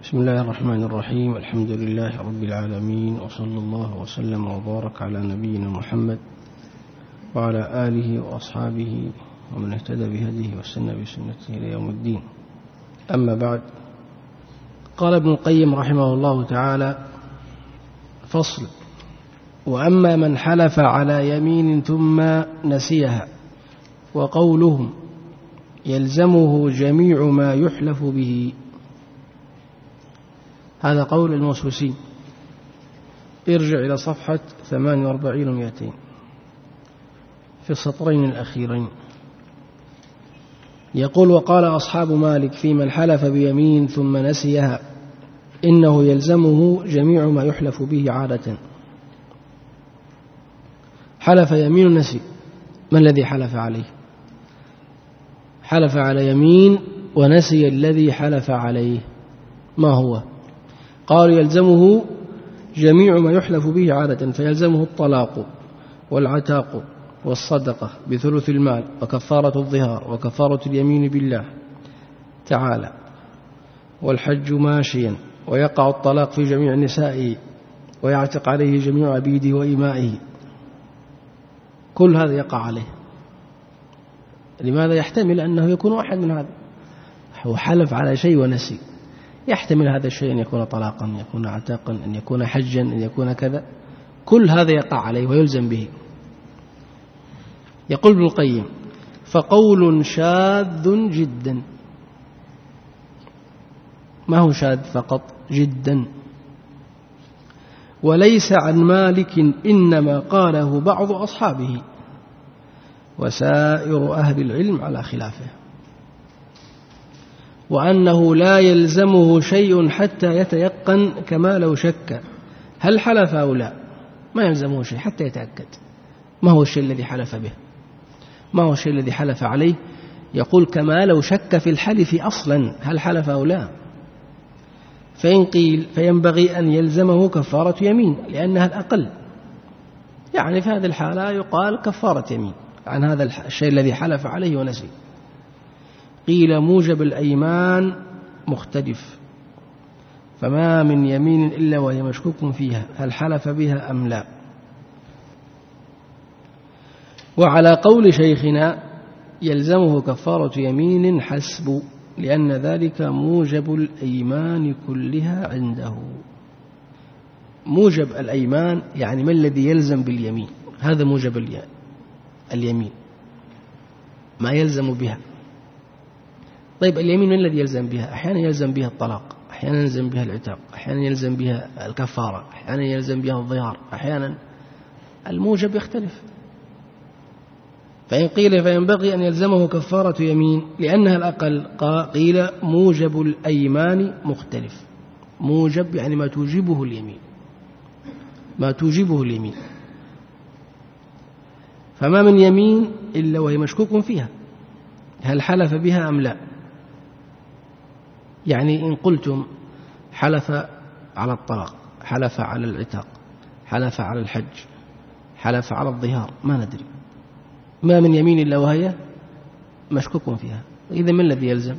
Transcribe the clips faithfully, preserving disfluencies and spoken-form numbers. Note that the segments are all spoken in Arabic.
بسم الله الرحمن الرحيم. الحمد لله رب العالمين، وصلى الله وسلم وبارك على نبينا محمد وعلى آله وأصحابه ومن اهتدى بهديه واستنى بسنته إلى يوم الدين. أما بعد، قال ابن القيم رحمه الله تعالى: فصل: وأما من حلف على يمين ثم نسيها، وقولهم يلزمه جميع ما يحلف به. هذا قول الموسوسي. ارجع إلى صفحة ثمان وأربعين ومئتين في السطرين الأخيرين. يقول: وقال أصحاب مالك في من حلف بيمين ثم نسيها إنه يلزمه جميع ما يحلف به عادة. حلف يمين نسي، ما الذي حلف عليه؟ حلف على يمين ونسي الذي حلف عليه، ما هو؟ قال: يلزمه جميع ما يحلف به عادة، فيلزمه الطلاق والعتاق والصدقة بثلث المال وكفارة الظهار وكفارة اليمين بالله تعالى والحج ماشيا، ويقع الطلاق في جميع نسائه، ويعتق عليه جميع عبيده وإمائه. كل هذا يقع عليه. لماذا؟ يحتمل أنه يكون واحد من هذا. هو حلف على شيء ونسي، يحتمل هذا الشيء أن يكون طلاقا، أن يكون عتاقا، أن يكون حجا، أن يكون كذا. كل هذا يقع عليه ويلزم به. يقول ابن القيم: فقول شاذ جدا. ما هو شاذ فقط؟ جدا. وليس عن مالك، إنما قاله بعض أصحابه وسائر أهل العلم على خلافه، وأنه لا يلزمه شيء حتى يتيقن، كما لو شك هل حلف أو لا. ما يلزمه شيء حتى يتأكد ما هو الشيء الذي حلف به، ما هو الشيء الذي حلف عليه. يقول: كما لو شك في الحلف أصلا هل حلف أو لا. فإن قيل فينبغي أن يلزمه كفارة يمين لأنها الأقل. يعني في هذه الحالة يقال كفارة يمين عن هذا الشيء الذي حلف عليه ونسي. قيل: موجب الأيمان مختلف، فما من يمين إلا وهي مشكوك فيها هل حلف بها أم لا. وعلى قول شيخنا يلزمه كفارة يمين حسب، لأن ذلك موجب الأيمان كلها عنده. موجب الأيمان يعني ما الذي يلزم باليمين، هذا موجب اليمين، ما يلزم بها. طيب اليمين من الذي يلزم بها؟ أحيانا يلزم بها الطلاق، أحيانا يلزم بها العتاق، أحيانا يلزم بها الكفارة، أحيانا يلزم بها الظهار، أحيانا الموجب يختلف. فإن قيل فينبغي أن يلزمه كفارة يمين لأنها الأقل، قيل موجب الأيمان مختلف. موجب يعني ما توجبه اليمين، ما توجبه اليمين. فما من يمين إلا وهي مشكوك فيها هل حلف بها أم لا. يعني إن قلتم حلف على الطلاق، حلف على العتاق، حلف على الحج، حلف على الظهار، ما ندري. ما من يمين إلا وهي مشكوك فيها. إذا ما الذي يلزم؟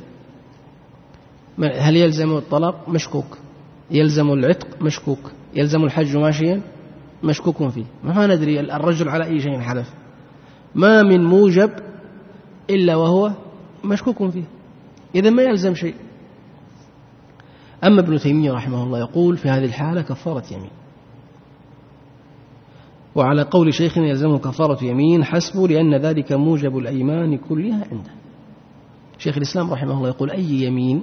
هل يلزم الطلاق؟ مشكوك. يلزم العتق؟ مشكوك. يلزم الحج ماشيا؟ مشكوك فيه. ما ندري الرجل على أي شيء حلف. ما من موجب إلا وهو مشكوك فيه، إذا ما يلزم شيء. أما ابن تيمية رحمه الله يقول في هذه الحالة كفارة يمين. وعلى قول شيخنا يلزمه كفارة يمين حسبه، لأن ذلك موجب الأيمان كلها عنده. شيخ الإسلام رحمه الله يقول أي يمين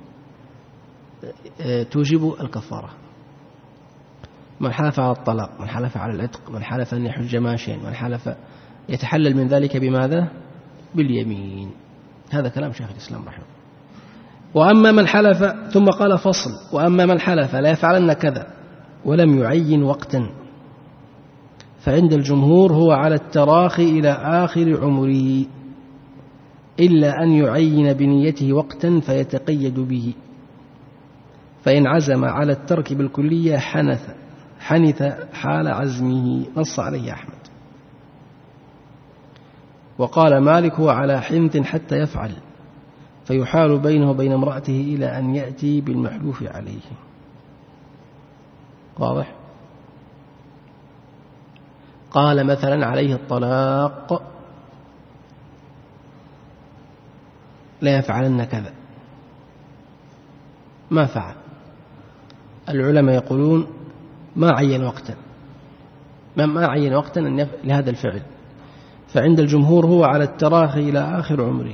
توجب الكفارة. من حلف على الطلاق، من حلف على العتق، من حلف أن يحج ماشيا، من حلف، يتحلل من ذلك بماذا؟ باليمين. هذا كلام شيخ الإسلام رحمه الله. وأما من حلف، ثم قال: فصل: وأما من حلف لا يفعلن كذا ولم يعين وقتا، فعند الجمهور هو على التراخي إلى آخر عمره، إلا أن يعين بنيته وقتا فيتقيد به، فإن عزم على الترك بالكلية حنث حنث حال عزمه. نص عليه أحمد. وقال مالك: هو على حنث حتى يفعل، فيحال بينه وبين امرأته إلى أن يأتي بالمحلوف عليه. واضح؟ قال مثلا عليه الطلاق لا يفعلن كذا، ما فعل. العلماء يقولون ما عين وقتا، ما عين وقتا لهذا الفعل، فعند الجمهور هو على التراخي إلى آخر عمره،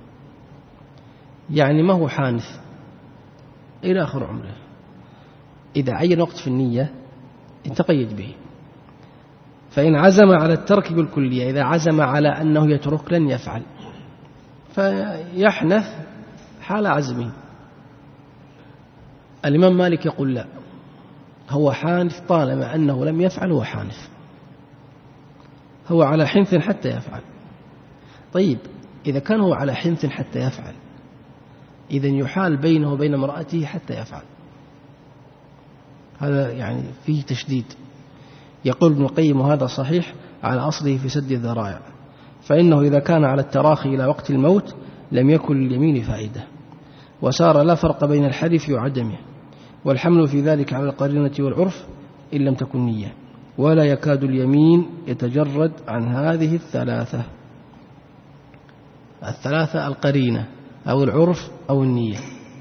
يعني ما هو حانث إلى آخر عمره. إذا عين وقت في النية يتقيد به، فإن عزم على الترك بالكلية، إذا عزم على أنه يترك لن يفعل، فيحنث حال عزمه. الإمام مالك يقول لا، هو حانث طالما أنه لم يفعل، هو حانث، هو على حنث حتى يفعل. طيب إذا كان هو على حنث حتى يفعل، إذن يحال بينه وبين امرأته حتى يفعل. هذا يعني فيه تشديد. يقول ابن القيم وهذا صحيح على أصله في سد الذرائع، فإنه إذا كان على التراخي إلى وقت الموت لم يكن لليمين فائدة، وصار لا فرق بين الحلف وعدمه، والحمل في ذلك على القرينة والعرف إن لم تكن نية، ولا يكاد اليمين يتجرد عن هذه الثلاثة الثلاثة القرينة أو العرف أو النية.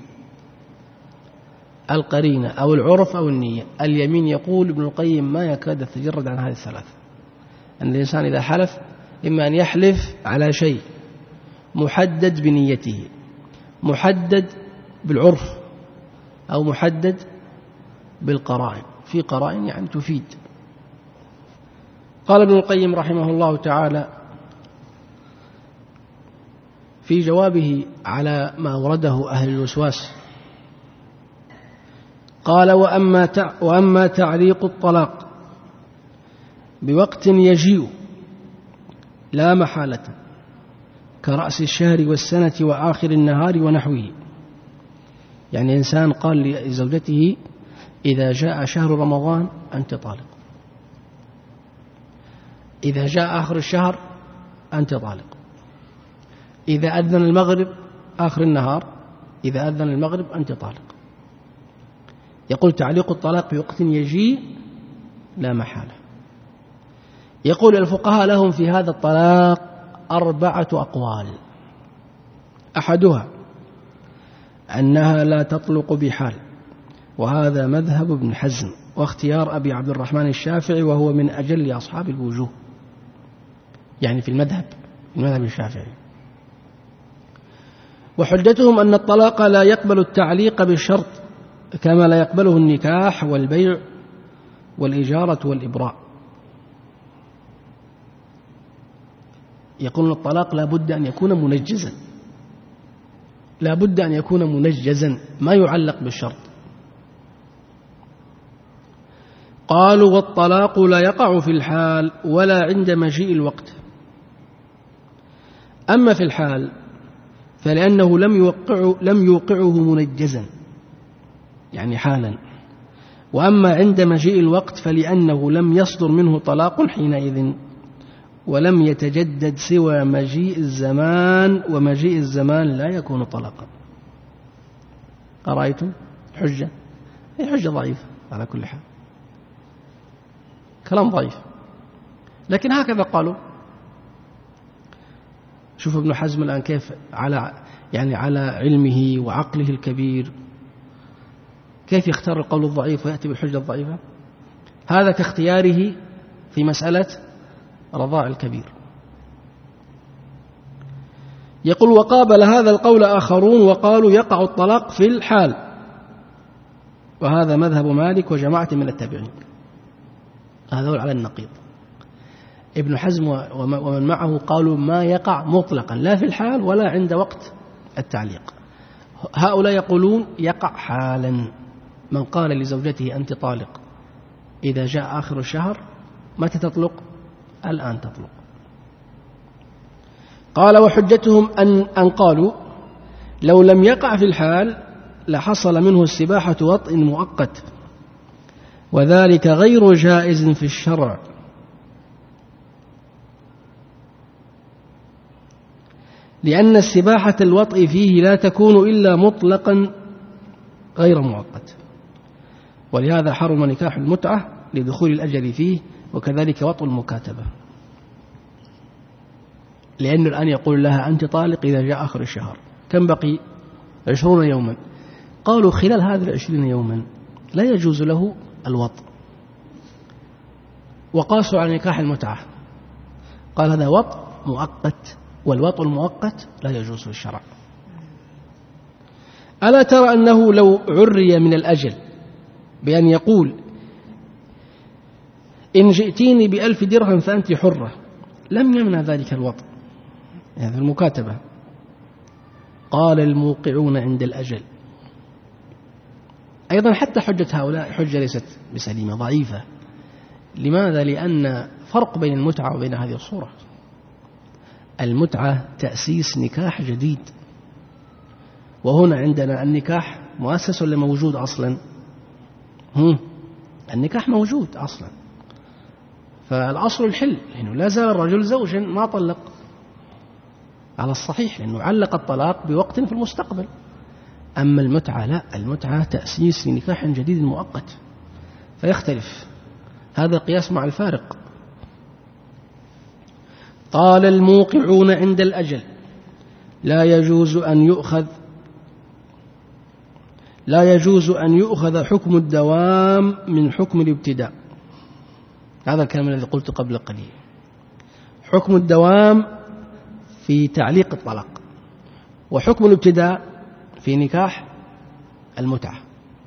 القرينة أو العرف أو النية. اليمين يقول ابن القيم ما يكاد يتجرد عن هذه الثلاثة، أن الإنسان إذا حلف إما أن يحلف على شيء محدد بنيته، محدد بالعرف، أو محدد بالقرائن. في قرائن يعني تفيد. قال ابن القيم رحمه الله تعالى في جوابه على ما ورده أهل الوسواس، قال وأما وأما تعليق الطلاق بوقت يجيء لا محالة كرأس الشهر والسنة وآخر النهار ونحوه، يعني إنسان قال لزوجته إذا جاء شهر رمضان أنت طالق، إذا جاء آخر الشهر أنت طالق، إذا أذن المغرب آخر النهار، إذا أذن المغرب أنت طالق. يقول تعليق الطلاق بوقت يجيء لا محالة. يقول الفقهاء لهم في هذا الطلاق أربعة أقوال، أحدها أنها لا تطلق بحال، وهذا مذهب ابن حزم واختيار أبي عبد الرحمن الشافعي، وهو من أجل أصحاب الوجوه، يعني في المذهب المذهب الشافعي. وحجتهم أن الطلاق لا يقبل التعليق بالشرط كما لا يقبله النكاح والبيع والإجارة والإبراء. يقولون الطلاق لا بد أن يكون منجزا، لا بد أن يكون منجزا ما يعلق بالشرط. قالوا والطلاق لا يقع في الحال ولا عند مجيء الوقت. أما في الحال فلأنه لم يوقعه, لم يوقعه منجزا يعني حالا، وأما عند مجيء الوقت فلأنه لم يصدر منه طلاق حينئذ، ولم يتجدد سوى مجيء الزمان، ومجيء الزمان لا يكون طلاقا. أرأيتم حجة؟ هي حجة ضعيفة على كل حال، كلام ضعيف، لكن هكذا قالوا. شوف ابن حزم الآن كيف على يعني على علمه وعقله الكبير كيف يختار القول الضعيف ويأتي بالحجة الضعيفة. هذا كاختياره في مسألة رضاع الكبير. يقول وقابل هذا القول آخرون وقالوا يقع الطلاق في الحال، وهذا مذهب مالك وجماعة من التابعين. هذا على النقيض. ابن حزم ومن معه قالوا ما يقع مطلقا لا في الحال ولا عند وقت التعليق. هؤلاء يقولون يقع حالا. من قال لزوجته أنت طالق إذا جاء آخر الشهر متى تطلق؟ الآن تطلق. قال وحجتهم أن, أن قالوا لو لم يقع في الحال لحصل منه السباحة وطء مؤقت، وذلك غير جائز في لأن استباحة الوطء فيه لا تكون إلا مطلقا غير مؤقت، ولهذا حرم نكاح المتعة لدخول الأجل فيه، وكذلك وطء المكاتبة، لأنه الآن يقول لها أنت طالق إذا جاء آخر الشهر، كم بقي؟ عشرون يوما. قالوا خلال هذه العشرين يوما لا يجوز له الوطء، وقاسوا على نكاح المتعة، قال هذا وطء مؤقت، والوطء المؤقت لا يجوز في الشرع. ألا ترى أنه لو عري من الأجل بأن يقول إن جئتيني بألف درهم فأنت حرة، لم يمنع ذلك الوطء، يعني المكاتبة. قال الموقعون عند الأجل. أيضا حتى حجة هؤلاء حجة ليست بسليمة، ضعيفة. لماذا؟ لأن فرق بين المتعة وبين هذه الصورة. المتعة تأسيس نكاح جديد، وهنا عندنا النكاح مؤسس ولا موجود أصلا؟ هم؟ النكاح موجود أصلا، فالأصل الحل، لأنه لا زال الرجل زوجا ما طلق على الصحيح، لأنه علق الطلاق بوقت في المستقبل. أما المتعة لا، المتعة تأسيس لنكاح جديد مؤقت، فيختلف. هذا قياس مع الفارق. قال الموقعون عند الأجل لا يجوز أن يؤخذ لا يجوز أن يؤخذ حكم الدوام من حكم الابتداء. هذا الكلام الذي قلت قبل قليل. حكم الدوام في تعليق الطلاق، وحكم الابتداء في نكاح المتعة،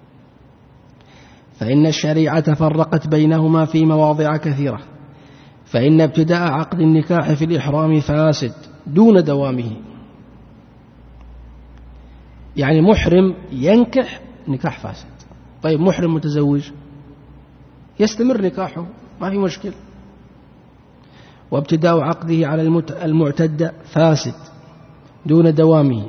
فإن الشريعة فرقت بينهما في مواضع كثيرة. فإن ابتداء عقد النكاح في الإحرام فاسد دون دوامه، يعني محرم ينكح نكاح فاسد. طيب محرم متزوج يستمر نكاحه ما في مشكلة. وابتداء عقده على المعتدة فاسد دون دوامه،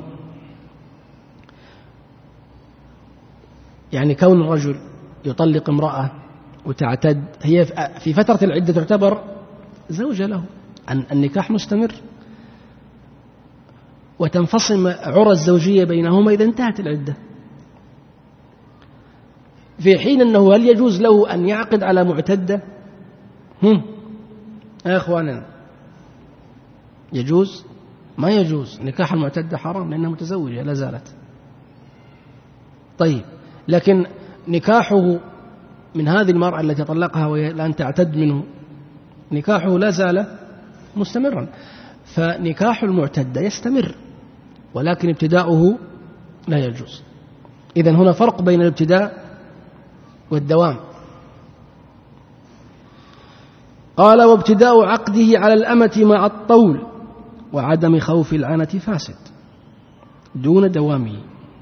يعني كون الرجل يطلق امرأة وتعتد، هي في فترة العدة تعتبر زوجة له، النكاح مستمر، وتنفصل عرى الزوجية بينهما إذا انتهت العدة. في حين أنه هل يجوز له أن يعقد على معتدة؟ هم يا أخواننا، يجوز؟ ما يجوز. نكاح المعتدة حرام لأنها متزوجة لا زالت. طيب لكن نكاحه من هذه المرأة التي طلقها وهي الآن تعتد منه، نكاحه لا زال مستمرا. فنكاح المعتدة يستمر، ولكن ابتداؤه لا يجوز. إذن هنا فرق بين الابتداء والدوام. قال وابتداء عقده على الأمة مع الطول وعدم خوف العنة فاسد دون دوامه.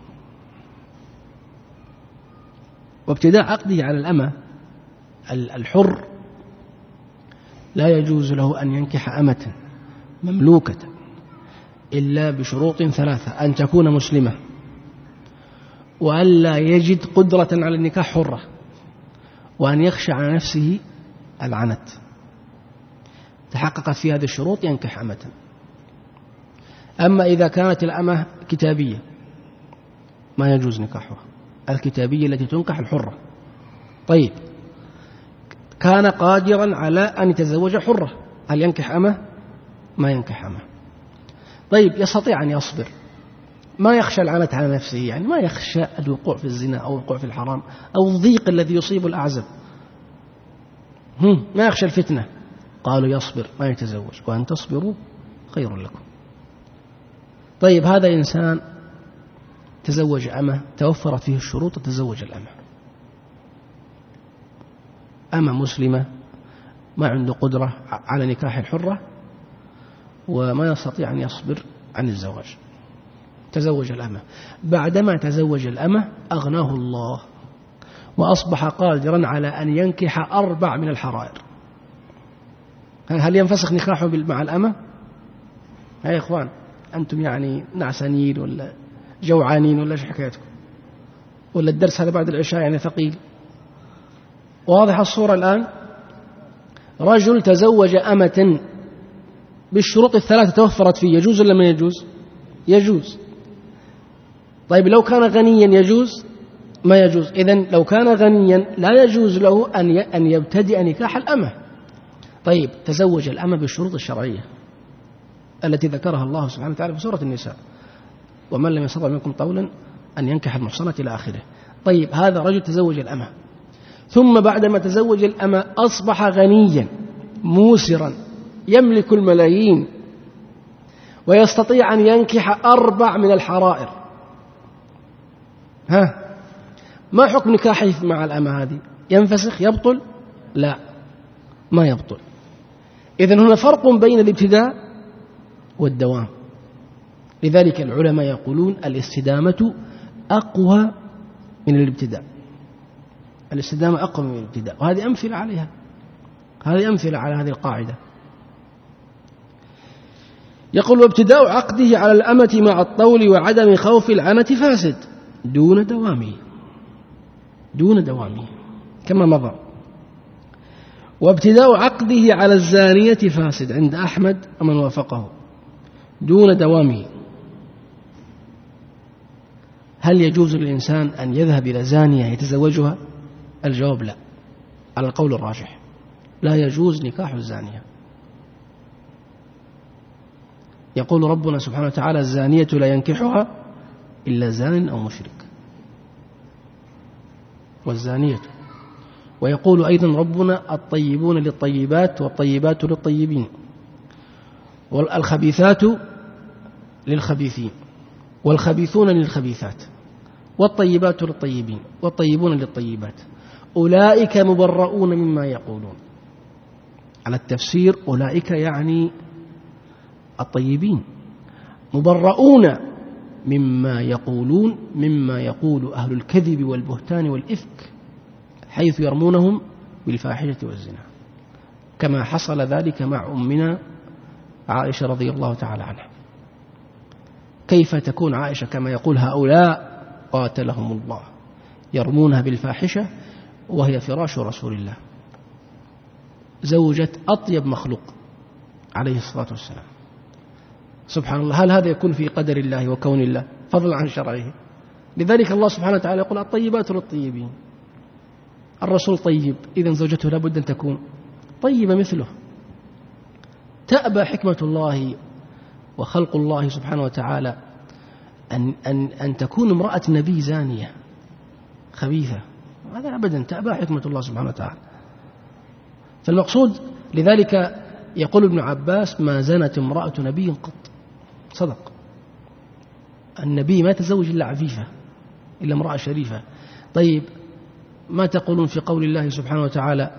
وابتداء عقده على الأمة، الحر لا يجوز له أن ينكح أمة مملوكة إلا بشروط ثلاثة: أن تكون مسلمة، وأن لا يجد قدرة على النكاح حرة، وأن يخشى على نفسه العنت. تحققت في هذه الشروط ينكح أمة. أما إذا كانت الأمة كتابية ما يجوز نكاحها، الكتابية التي تنكح الحرة. طيب كان قادرا على أن يتزوج حرة، هل ينكح أمة؟ ما ينكح أمة. طيب يستطيع أن يصبر، ما يخشى العنت على نفسه، يعني ما يخشى الوقوع في الزنا أو الوقوع في الحرام أو الضيق الذي يصيب الأعزب، ما يخشى الفتنة. قالوا يصبر ما يتزوج، وأن تصبروا خير لكم. طيب هذا إنسان تزوج أمة، توفرت فيه الشروط، تزوج الأمة، أمة مسلمة ما عنده قدرة على نكاح الحرة وما يستطيع أن يصبر عن الزواج، تزوج الأمة. بعدما تزوج الأمة أغناه الله وأصبح قادرا على أن ينكح أربع من الحرائر. هل ينفسخ نكاحه مع الأمة؟ يا إخوان أنتم يعني نعسانين ولا جوعانين ولا إيش حكايتكم؟ ولا الدرس هذا بعد العشاء يعني ثقيل؟ واضح الصورة الآن. رجل تزوج أمة بالشروط الثلاثة توفرت فيه، يجوز ولا ما يجوز؟ يجوز. طيب لو كان غنيا يجوز؟ ما يجوز. إذن لو كان غنيا لا يجوز له أن يبتدئ نكاح الأمة. طيب تزوج الأمة بالشروط الشرعية التي ذكرها الله سبحانه وتعالى في سورة النساء: ومن لم يستطع منكم طولا أن ينكح المحصنات إلى آخره. طيب هذا رجل تزوج الأمة، ثم بعدما تزوج الأمة أصبح غنيا موسرا يملك الملايين ويستطيع أن ينكح أربع من الحرائر. ها، ما حكم نكاحه مع الأمة هذه؟ ينفسخ؟ يبطل؟ لا، ما يبطل. إذن هنا فرق بين الابتداء والدوام. لذلك العلماء يقولون الاستدامة أقوى من الابتداء. الاستدامة أقوى من الابتداء، وهذه أمثلة عليها، هذه أمثلة على هذه القاعدة. يقول: وابتداء عقده على الأمة مع الطول وعدم خوف العنة فاسد دون دوامه، دون دوامه كما مضى. وابتداء عقده على الزانية فاسد عند أحمد ومن وافقه دون دوامه. هل يجوز للإنسان أن يذهب إلى زانية يتزوجها؟ الجواب لا، على القول الراجح لا يجوز نكاح الزانية. يقول ربنا سبحانه وتعالى: الزانية لا ينكحها إلا زان أو مشرك، والزانية. ويقول أيضا ربنا: الطيبون للطيبات والطيبات للطيبين والخبيثات للخبيثين والخبيثون للخبيثات والطيبات للطيبين والطيبون للطيبات أولئك مبرؤون مما يقولون. على التفسير أولئك يعني الطيبين، مبرؤون مما يقولون، مما يقول أهل الكذب والبهتان والإفك، حيث يرمونهم بالفاحشة والزنا، كما حصل ذلك مع أمنا عائشة رضي الله تعالى عنها. كيف تكون عائشة كما يقول هؤلاء قاتلهم الله يرمونها بالفاحشة وهي فراش رسول الله، زوجة أطيب مخلوق عليه الصلاة والسلام؟ سبحان الله. هل هذا يكون في قدر الله وكون الله فضلا عن شرعه؟ لذلك الله سبحانه وتعالى يقول: الطيبات للطيبين. الرسول طيب، إذن زوجته لابد أن تكون طيبة مثله. تأبى حكمة الله وخلق الله سبحانه وتعالى أن, أن, أن تكون امرأة نبي زانية خبيثة، هذا أبدا تأبى حكمة الله سبحانه وتعالى. فالمقصود، لذلك يقول ابن عباس: ما زنت امرأة نبي قط. صدق، النبي ما تزوج إلا عفيفة، إلا امرأة شريفة. طيب ما تقولون في قول الله سبحانه وتعالى: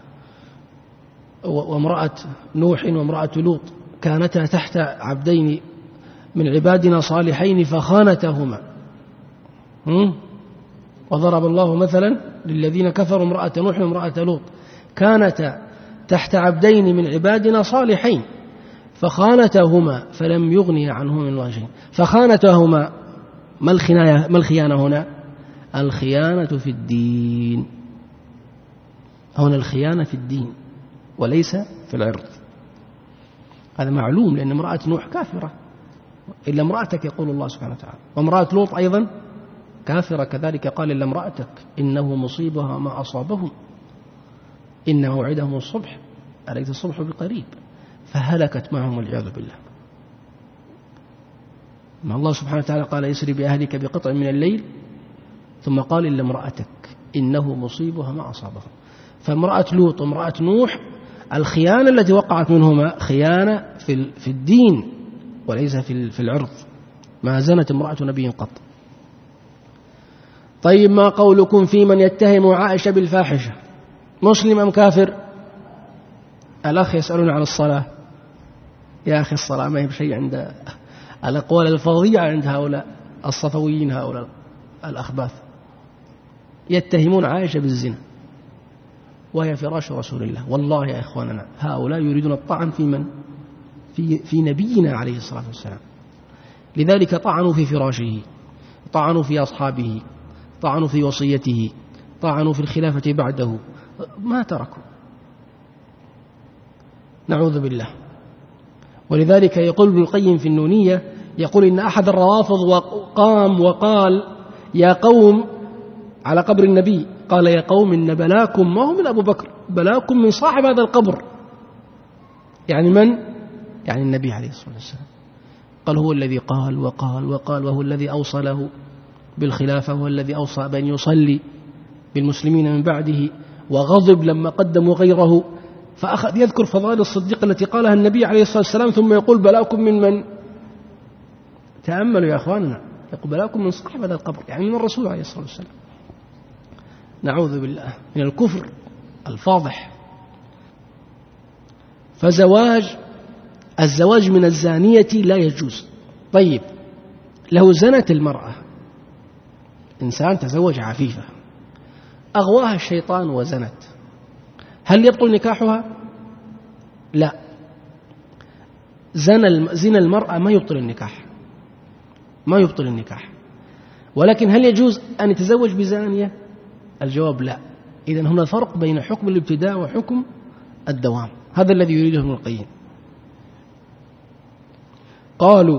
وامرأة نوح وامرأة لوط كانتا تحت عبدين من عبادنا صالحين فخانتهما، وضرب الله مثلا للذين كفروا امرأة نوح وامرأة لوط كانتا تحت عبدين من عبادنا صالحين فخانتهما فلم يغني عنهما من الله شيئا. فخانتهما، ما الخيانة؟ ما الخيانة هنا؟ الخيانة في الدين. هنا الخيانة في الدين وليس في العرض. هذا معلوم، لأن امرأة نوح كافرة إلا امرأتك، يقول الله سبحانه وتعالى. وامرأة لوط أيضا كافرة كذلك، قال: إلا امرأتك إنه مصيبها ما أصابهم إن موعدهم الصبح أليس الصبح بقريب، فهلكت معهم والعياذ بالله. ما الله سبحانه وتعالى قال: يسري بأهلك بقطع من الليل، ثم قال: إلا امرأتك إنه مصيبها ما أصابهم. فامرأة لوط وامرأة نوح الخيانة التي وقعت منهما خيانة في الدين وليس في العرض. ما زنت امرأة نبي قط. طيب ما قولكم في من يتهم عائشة بالفاحشة؟ مسلم أم كافر؟ الأخ يسألون عن الصلاة. يا أخي الصلاة ما هي بشيء عند الأقوال الفظيعة عند هؤلاء الصفويين، هؤلاء الأخباث يتهمون عائشة بالزنا وهي فراش رسول الله. والله يا إخواننا هؤلاء يريدون الطعن في من؟ في, في نبينا عليه الصلاة والسلام. لذلك طعنوا في فراشه، طعنوا في أصحابه، طعنوا في وصيته، طعنوا في الخلافة بعده، ما تركوا. نعوذ بالله. ولذلك يقول ابن القيم في النونية: يقول إن أحد الروافض وقام وقال يا قوم على قبر النبي، قال يا قوم إن بلاكم ما هو من أبو بكر، بلاكم من صاحب هذا القبر. يعني من؟ يعني النبي عليه الصلاة والسلام. قال هو الذي قال وقال وقال، وهو الذي أوصى له بالخلافة، وهو الذي أوصى بأن يصلي بالمسلمين من بعده، وغضب لما قدموا غيره، فأخذ يذكر فضائل الصديق التي قالها النبي عليه الصلاة والسلام، ثم يقول بلاكم من من؟ تأملوا يا أخواننا، يقول بلاكم من صاحب هذا القبر، يعني من الرسول عليه الصلاة والسلام. نعوذ بالله من الكفر الفاضح. فزواج الزواج من الزانية لا يجوز. طيب لو زنت المرأة، إنسان تزوج عفيفة أغواها الشيطان وزنت، هل يبطل نكاحها؟ لا، زنا زنا المرأة ما يبطل النكاح، ما يبطل النكاح. ولكن هل يجوز أن يتزوج بزانية؟ الجواب لا. إذن هنا فرق بين حكم الابتداء وحكم الدوام، هذا الذي يريده ابن القيم. قالوا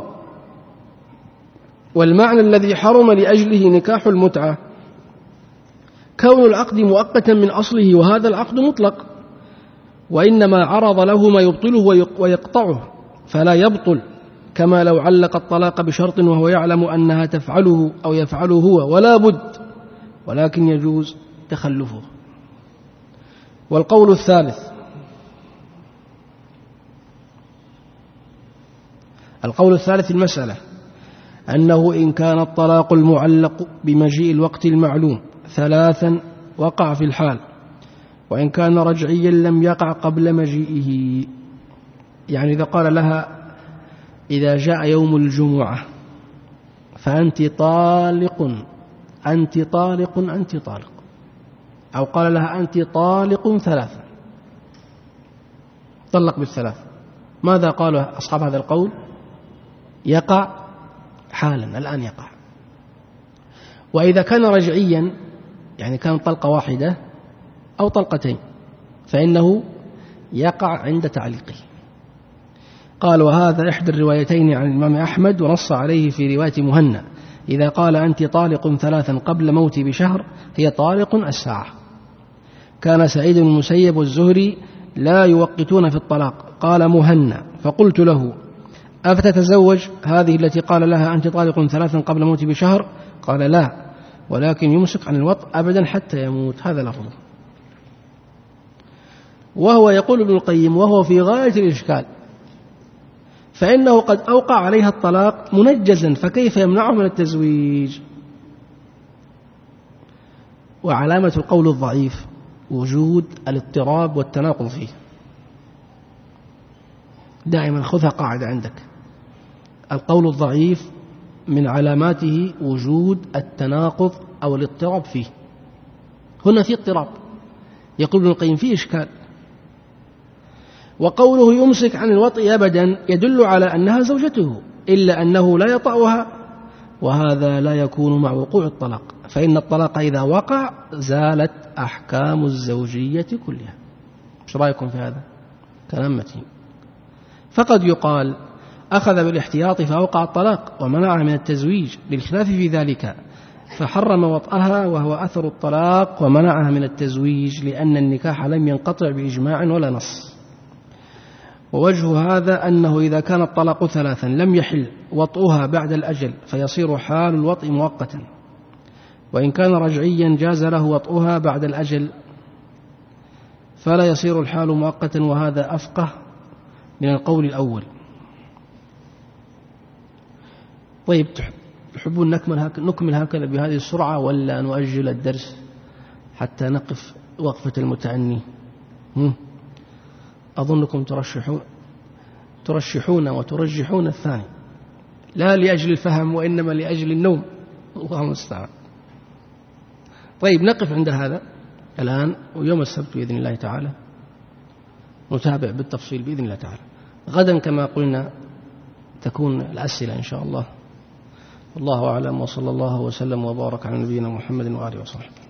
والمعنى الذي حرم لأجله نكاح المتعة كون العقد مؤقتا من أصله، وهذا العقد مطلق، وإنما عرض له ما يبطله ويقطعه فلا يبطل، كما لو علق الطلاق بشرط وهو يعلم أنها تفعله أو يفعله هو ولا بد، ولكن يجوز تخلفه. والقول الثالث القول الثالث المسألة أنه إن كان الطلاق المعلق بمجيء الوقت المعلوم ثلاثا وقع في الحال، وإن كان رجعيا لم يقع قبل مجيئه. يعني إذا قال لها إذا جاء يوم الجمعة فأنت طالق أنت طالق أنت طالق، أو قال لها أنت طالق ثلاثا، طلق بالثلاث، ماذا قال أصحاب هذا القول؟ يقع حالا، الآن يقع. وإذا كان رجعيا يعني كان طلقة واحدة أو طلقتين فإنه يقع عند تعليقه. قال وهذا إحدى الروايتين عن الإمام أحمد، ونص عليه في رواية مهنا إذا قال أنت طالق ثلاثا قبل موتي بشهر هي طالق الساعة. كان سعيد بن المسيب والزهري لا يوقتون في الطلاق. قال مهنا فقلت له أفتتزوج هذه التي قال لها أنت طالق ثلاثا قبل موتي بشهر؟ قال لا، ولكن يمسك عن الوطء أبدا حتى يموت. هذا لفظه. وهو يقول ابن القيم وهو في غاية الإشكال، فإنه قد أوقع عليها الطلاق منجزا، فكيف يمنعه من التزويج؟ وعلامة القول الضعيف وجود الاضطراب والتناقض فيه. دائما خذها قاعدة عندك، القول الضعيف من علاماته وجود التناقض أو الاضطراب فيه. هنا في اضطراب، يقول ابن القيم فيه إشكال. وقوله يمسك عن الوطء أبدا يدل على أنها زوجته، إلا أنه لا يطأها، وهذا لا يكون مع وقوع الطلاق، فإن الطلاق إذا وقع زالت أحكام الزوجية كلها. ايش رأيكم في هذا؟ كلام متين. فقد يقال أخذ بالاحتياط فأوقع الطلاق ومنعها من التزويج للخلاف في ذلك، فحرم وطئها وهو أثر الطلاق ومنعها من التزويج لأن النكاح لم ينقطع بإجماع ولا نص. ووجه هذا أنه إذا كان الطلاق ثلاثا لم يحل وطئها بعد الأجل فيصير حال الوطء مؤقتا، وإن كان رجعيا جاز له وطئها بعد الأجل فلا يصير الحال مؤقتا، وهذا أفقه من القول الأول. طيب تحبون نكمل هكذا نكمل هكذا بهذه السرعة ولا نؤجل الدرس حتى نقف وقفة المتأني؟ أظنكم ترشحون ترشحون وترجحون الثاني، لا لأجل الفهم وإنما لأجل النوم، الله المستعان. طيب نقف عند هذا الآن، ويوم السبت بإذن الله تعالى نتابع بالتفصيل بإذن الله تعالى. غدا كما قلنا تكون الأسئلة إن شاء الله. والله أعلم، وصلى الله وسلم وبارك على نبينا محمد وآله وصحبه.